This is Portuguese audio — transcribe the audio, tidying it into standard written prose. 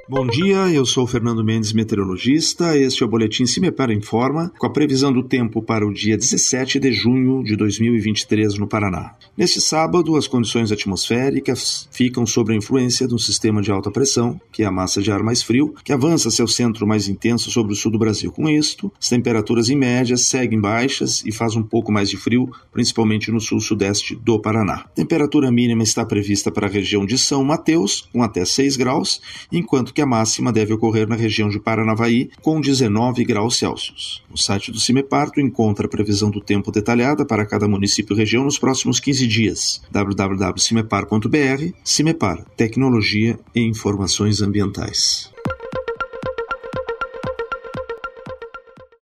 Bom dia, eu sou Fernando Mendes, meteorologista. Este é o Boletim Cimepar Informa, com a previsão do tempo para o dia 17 de junho de 2023 no Paraná. Neste sábado, as condições atmosféricas ficam sob a influência de um sistema de alta pressão, que é a massa de ar mais frio, que avança seu centro mais intenso sobre o sul do Brasil. Com isto, as temperaturas em média seguem baixas e faz um pouco mais de frio, principalmente no sul-sudeste do Paraná. A temperatura mínima está prevista para a região de São Mateus, com até 6 graus, enquanto que a máxima deve ocorrer na região de Paranavaí, com 19 graus Celsius. No site do Cimepar, tu encontra a previsão do tempo detalhada para cada município e região nos próximos 15 dias. www.cimepar.br. Cimepar, tecnologia e informações ambientais.